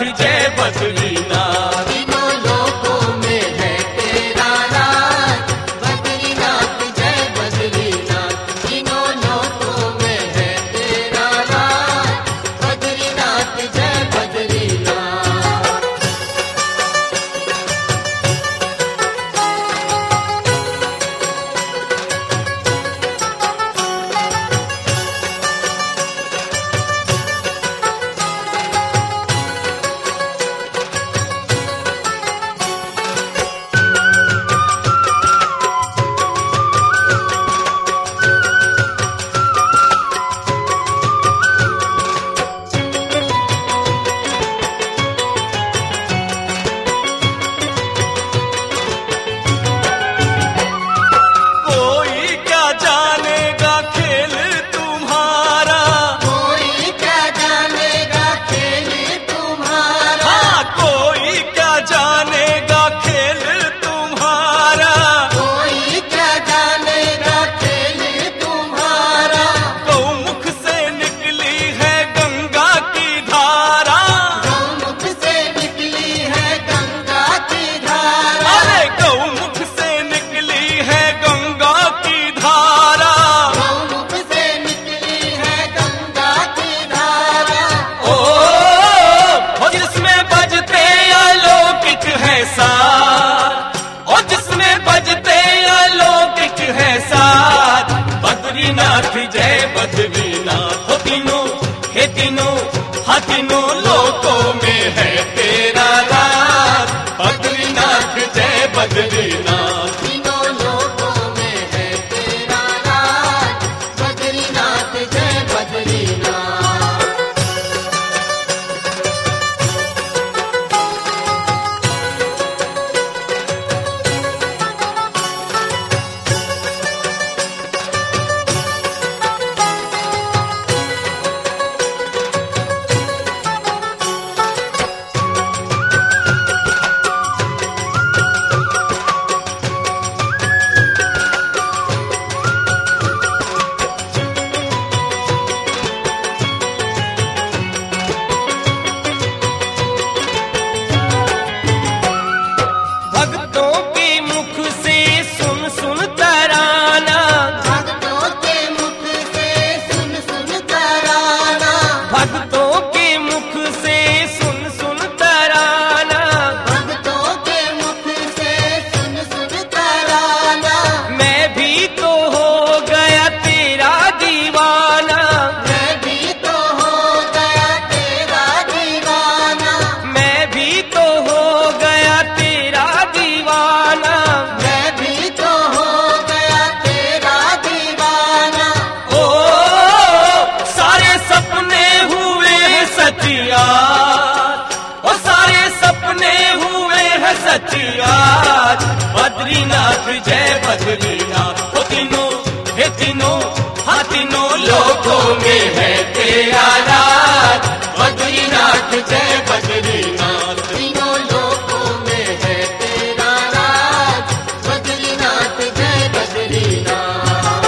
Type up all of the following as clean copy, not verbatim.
जय बद्रीनाथ। तीनों लोकों में है तेरा राज, बद्रीनाथ जय बद्रीनाथ। तीनों लोकों में है तेरा राज, बद्रीनाथ जय बद्रीनाथ। कोई क्या जानेगा खेल तुम्हारा, कोई क्या जानेगा खेल तुम्हारा, हाँ कोई क्या जानेगा खेल तुम्हारा। कोई क्या जानेगा खेल तुम्हारा। गौमुख से निकली है गंगा की धारा, गौमुख से निकली है गंगा की धारा। अरे गौमुख से निकली है गंगा की धारा। गौमुख से निकली है गंगा की धारा। ओ जिसमें बजते अलौकिक है साथ, और जिसमें बजते अलौकिक है साथ, बद्रीनाथ जय बद्रीनाथ। हो तीनों हे तीनों, हाँ तीनों लोकों में है तेरा राज, बद्रीनाथ जय बद्रीनाथ। तीनों लोकों में है तेरा राज, बद्रीनाथ जय बद्रीनाथ। भक्तों के मुख से सुन सुन तराना, भक्तों के मुख से सुन सुन तराना। भक्तों के मुख से सुन सुन तराना। भक्तों के मुख से सुन सुन तराना। मैं भी तो हो गया तेरा दीवाना, मैं भी तो हो गया तेरा दीवाना। मैं भी तो हो गया तेरा दीवाना। मैं भी तो हो गया तेरा दीवाना। ओ सारे सपने हुए हैं सचियात, ओ सारे सपने हुए हैं सचियात, बद्रीनाथ जय बद्रीनाथ। ओ तीनों हे तीनों, हाँ तीनों लोकों में है तेरा राज, बद्रीनाथ जय बद्रीनाथ। तीनों लोकों में है तेरा राज, बद्रीनाथ जय बद्रीनाथ।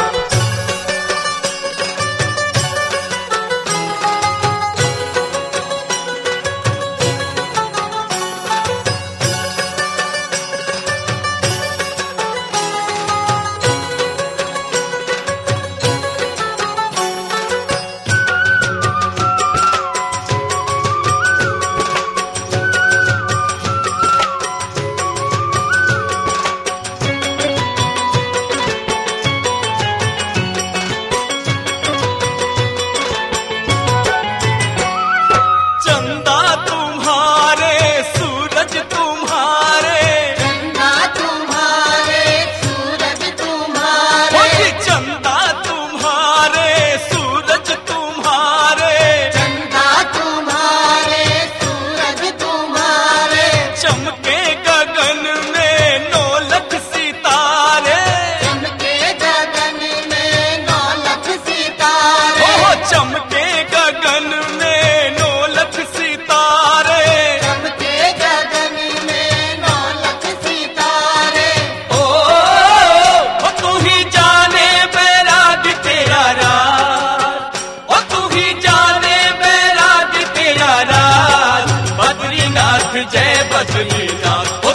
जय बजनीनाथ, ओ